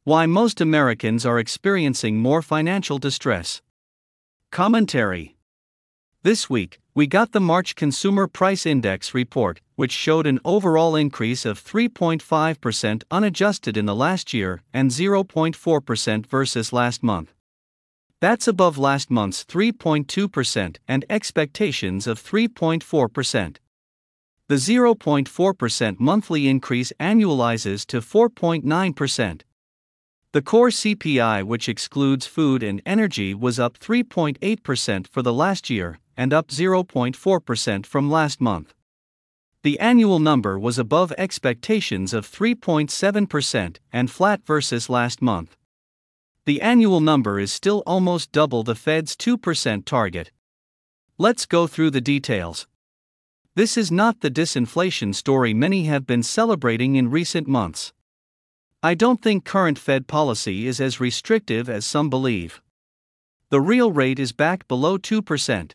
Why most Americans are experiencing more financial distress. Commentary. This week, we got the March Consumer Price Index report, which showed an overall increase of 3.5% unadjusted in the last year and 0.4% versus last month. That's above last month's 3.2% and expectations of 3.4%. The 0.4% monthly increase annualizes to 4.9%. The core CPI, which excludes food and energy, was up 3.8% for the last year and up 0.4% from last month. The annual number was above expectations of 3.7% and flat versus last month. The annual number is still almost double the Fed's 2% target. Let's go through the details. This is not the disinflation story many have been celebrating in recent months. I don't think current Fed policy is as restrictive as some believe. The real rate is back below 2%.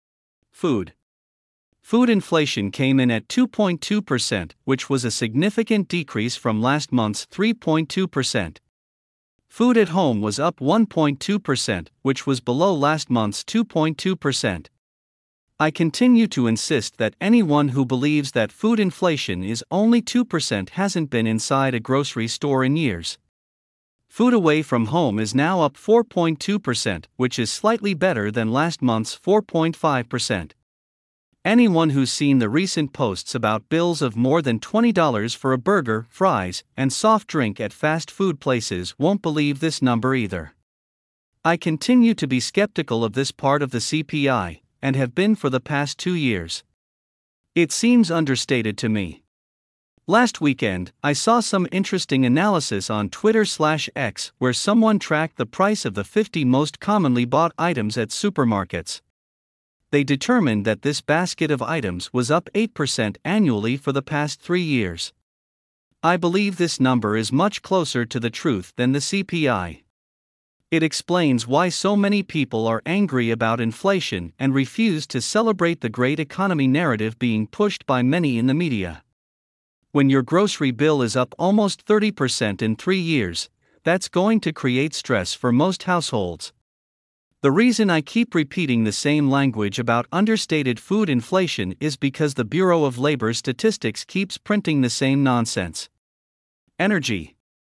Food inflation came in at 2.2%, which was a significant decrease from last month's 3.2%. Food at home was up 1.2%, which was below last month's 2.2%. I continue to insist that anyone who believes that food inflation is only 2% hasn't been inside a grocery store in years. Food away from home is now up 4.2%, which is slightly better than last month's 4.5%. Anyone who's seen the recent posts about bills of more than $20 for a burger, fries, and soft drink at fast food places won't believe this number either. I continue to be skeptical of this part of the CPI, and have been for the past 2 years. It seems understated to me. Last weekend, I saw some interesting analysis on Twitter/X where someone tracked the price of the 50 most commonly bought items at supermarkets. They determined that this basket of items was up 8% annually for the past 3 years. I believe this number is much closer to the truth than the CPI. It explains why so many people are angry about inflation and refuse to celebrate the great economy narrative being pushed by many in the media. When your grocery bill is up almost 30% in 3 years, that's going to create stress for most households. The reason I keep repeating the same language about understated food inflation is because the Bureau of Labor Statistics keeps printing the same nonsense. Energy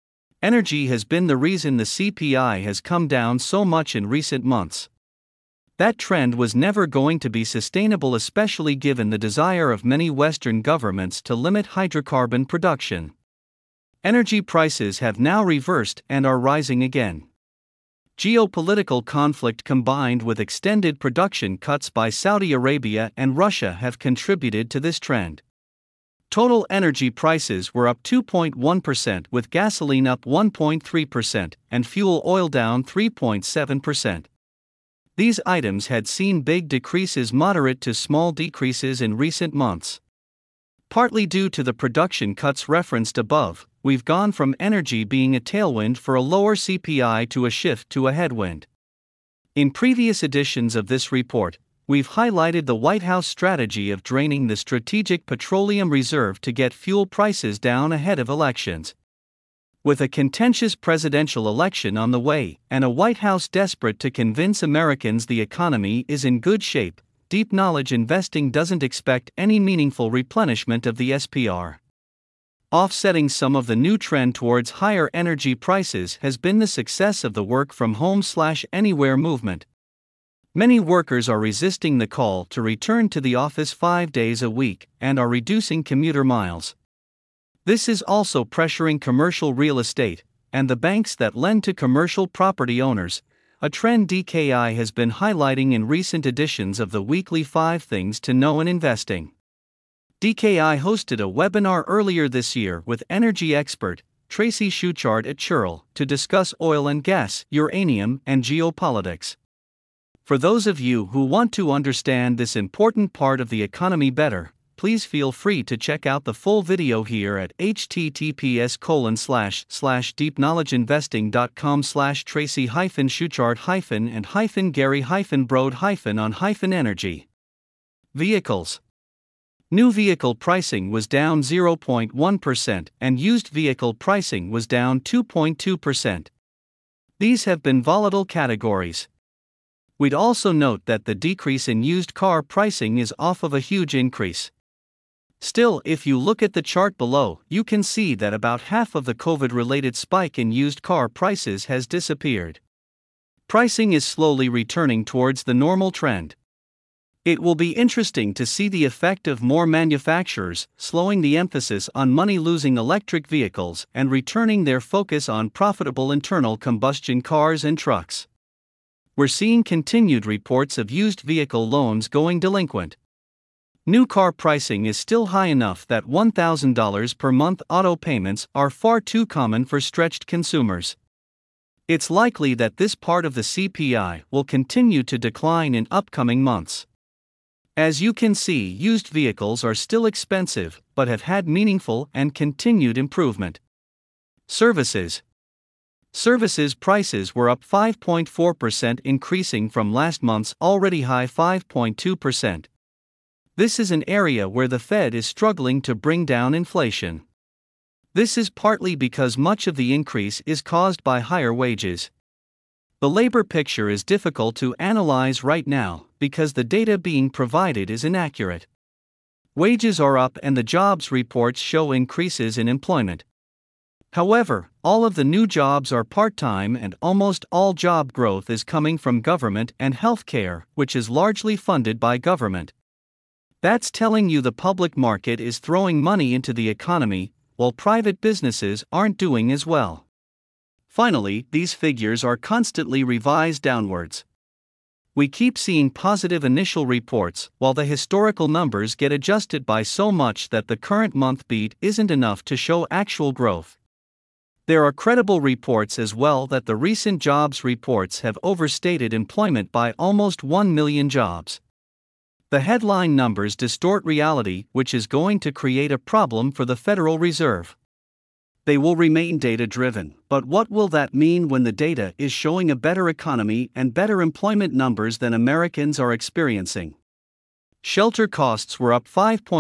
has been the reason the CPI has come down so much in recent months. That trend was never going to be sustainable, especially given the desire of many Western governments to limit hydrocarbon production. Energy prices have now reversed and are rising again. Geopolitical conflict combined with extended production cuts by Saudi Arabia and Russia have contributed to this trend. Total energy prices were up 2.1%, with gasoline up 1.3% and fuel oil down 3.7%. These items had seen big decreases, moderate to small decreases in recent months. Partly due to the production cuts referenced above, we've gone from energy being a tailwind for a lower CPI to a shift to a headwind. In previous editions of this report, we've highlighted the White House strategy of draining the Strategic Petroleum Reserve to get fuel prices down ahead of elections. With a contentious presidential election on the way, and a White House desperate to convince Americans the economy is in good shape, Deep Knowledge Investing doesn't expect any meaningful replenishment of the SPR. Offsetting some of the new trend towards higher energy prices has been the success of the work-from-home/anywhere movement. Many workers are resisting the call to return to the office 5 days a week and are reducing commuter miles. This is also pressuring commercial real estate and the banks that lend to commercial property owners, a trend DKI has been highlighting in recent editions of the weekly 5 Things to Know in Investing. DKI hosted a webinar earlier this year with energy expert Tracy Schuchard at Churl to discuss oil and gas, uranium, and geopolitics. For those of you who want to understand this important part of the economy better, please feel free to check out the full video here at https://deepknowledgeinvesting.com/Tracy-Schuchard- and -Gary-Brode- on -energy. Vehicles. New vehicle pricing was down 0.1% and used vehicle pricing was down 2.2%. These have been volatile categories. We'd also note that the decrease in used car pricing is off of a huge increase. Still, if you look at the chart below, you can see that about half of the COVID-related spike in used car prices has disappeared. Pricing is slowly returning towards the normal trend. It will be interesting to see the effect of more manufacturers slowing the emphasis on money-losing electric vehicles and returning their focus on profitable internal combustion cars and trucks. We're seeing continued reports of used vehicle loans going delinquent. New car pricing is still high enough that $1,000 per month auto payments are far too common for stretched consumers. It's likely that this part of the CPI will continue to decline in upcoming months. As you can see, used vehicles are still expensive, but have had meaningful and continued improvement. Services prices were up 5.4%, increasing from last month's already high 5.2%. This is an area where the Fed is struggling to bring down inflation. This is partly because much of the increase is caused by higher wages. The labor picture is difficult to analyze right now because the data being provided is inaccurate. Wages are up and the jobs reports show increases in employment. However, all of the new jobs are part-time and almost all job growth is coming from government and healthcare, which is largely funded by government. That's telling you the public market is throwing money into the economy, while private businesses aren't doing as well. Finally, these figures are constantly revised downwards. We keep seeing positive initial reports, while the historical numbers get adjusted by so much that the current month beat isn't enough to show actual growth. There are credible reports as well that the recent jobs reports have overstated employment by almost 1 million jobs. The headline numbers distort reality, which is going to create a problem for the Federal Reserve. They will remain data-driven, but what will that mean when the data is showing a better economy and better employment numbers than Americans are experiencing? Shelter costs were up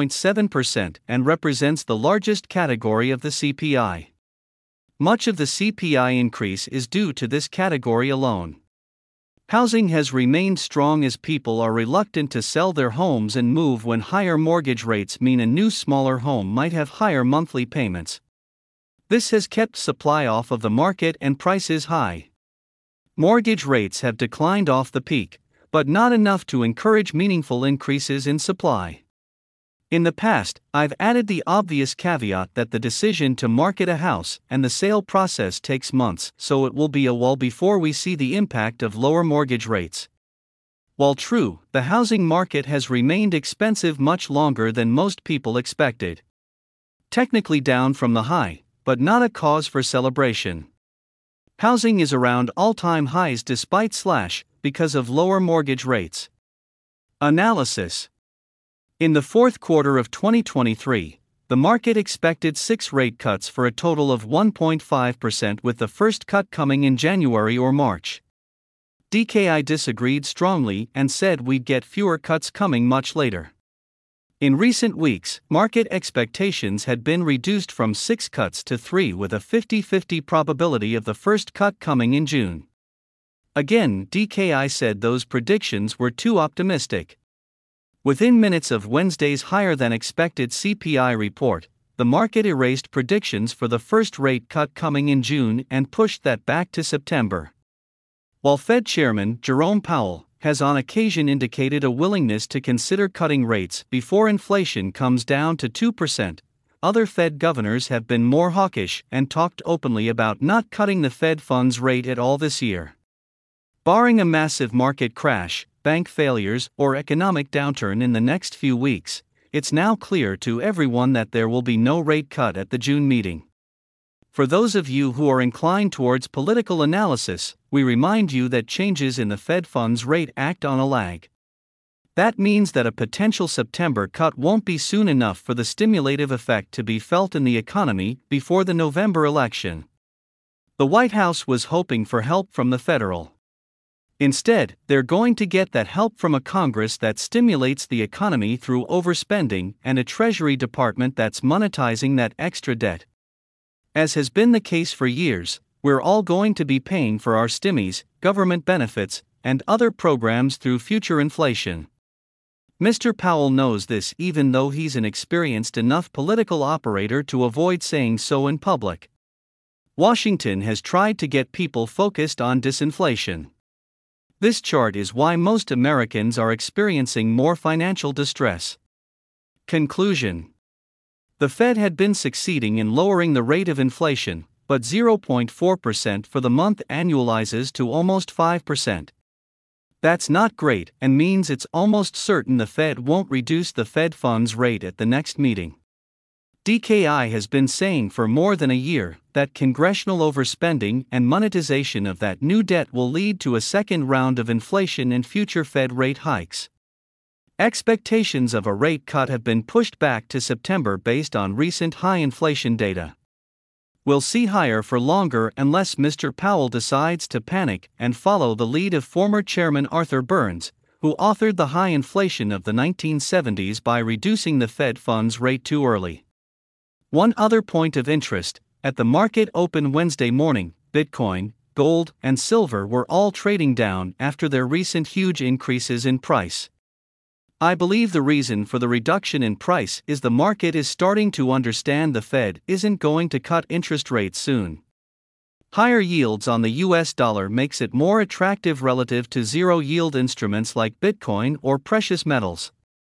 5.7% and represents the largest category of the CPI. Much of the CPI increase is due to this category alone. Housing has remained strong as people are reluctant to sell their homes and move when higher mortgage rates mean a new smaller home might have higher monthly payments. This has kept supply off of the market and prices high. Mortgage rates have declined off the peak, but not enough to encourage meaningful increases in supply. In the past, I've added the obvious caveat that the decision to market a house and the sale process takes months, so it will be a while before we see the impact of lower mortgage rates. While true, the housing market has remained expensive much longer than most people expected. Technically down from the high, but not a cause for celebration. Housing is around all-time highs despite slash because of lower mortgage rates. Analysis. In the fourth quarter of 2023, the market expected 6 rate cuts for a total of 1.5%, with the first cut coming in January or March. DKI disagreed strongly and said we'd get fewer cuts coming much later. In recent weeks, market expectations had been reduced from 6 cuts to 3, with a 50-50 probability of the first cut coming in June. Again, DKI said those predictions were too optimistic. Within minutes of Wednesday's higher-than-expected CPI report, the market erased predictions for the first rate cut coming in June and pushed that back to September. While Fed Chairman Jerome Powell has on occasion indicated a willingness to consider cutting rates before inflation comes down to 2%, other Fed governors have been more hawkish and talked openly about not cutting the Fed funds rate at all this year. Barring a massive market crash, bank failures, or economic downturn in the next few weeks, it's now clear to everyone that there will be no rate cut at the June meeting. For those of you who are inclined towards political analysis, we remind you that changes in the Fed funds rate act on a lag. That means that a potential September cut won't be soon enough for the stimulative effect to be felt in the economy before the November election. The White House was hoping for help from the Federal Instead, they're going to get that help from a Congress that stimulates the economy through overspending and a Treasury Department that's monetizing that extra debt. As has been the case for years, we're all going to be paying for our stimmies, government benefits, and other programs through future inflation. Mr. Powell knows this even though he's an experienced enough political operator to avoid saying so in public. Washington has tried to get people focused on disinflation. This chart is why most Americans are experiencing more financial distress. Conclusion: the Fed had been succeeding in lowering the rate of inflation, but 0.4% for the month annualizes to almost 5%. That's not great and means it's almost certain the Fed won't reduce the Fed funds rate at the next meeting. DKI has been saying for more than a year that congressional overspending and monetization of that new debt will lead to a second round of inflation and future Fed rate hikes. Expectations of a rate cut have been pushed back to September based on recent high inflation data. We'll see higher for longer unless Mr. Powell decides to panic and follow the lead of former Chairman Arthur Burns, who authored the high inflation of the 1970s by reducing the Fed funds rate too early. One other point of interest: at the market open Wednesday morning, Bitcoin, gold, and silver were all trading down after their recent huge increases in price. I believe the reason for the reduction in price is the market is starting to understand the Fed isn't going to cut interest rates soon. Higher yields on the US dollar makes it more attractive relative to zero-yield instruments like Bitcoin or precious metals.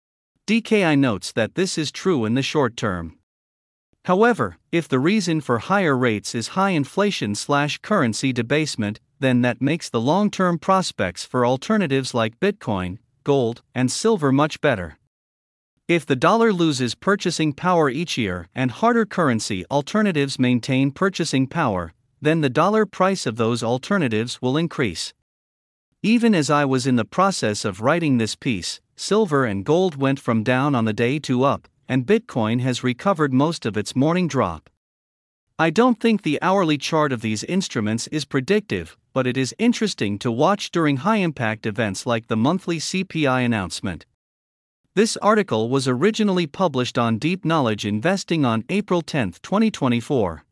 DKI notes that this is true in the short term. However, if the reason for higher rates is high inflation/currency debasement, then that makes the long-term prospects for alternatives like Bitcoin, gold, and silver much better. If the dollar loses purchasing power each year and harder currency alternatives maintain purchasing power, then the dollar price of those alternatives will increase. Even as I was in the process of writing this piece, silver and gold went from down on the day to up, and Bitcoin has recovered most of its morning drop. I don't think the hourly chart of these instruments is predictive, but it is interesting to watch during high-impact events like the monthly CPI announcement. This article was originally published on Deep Knowledge Investing on April 10, 2024.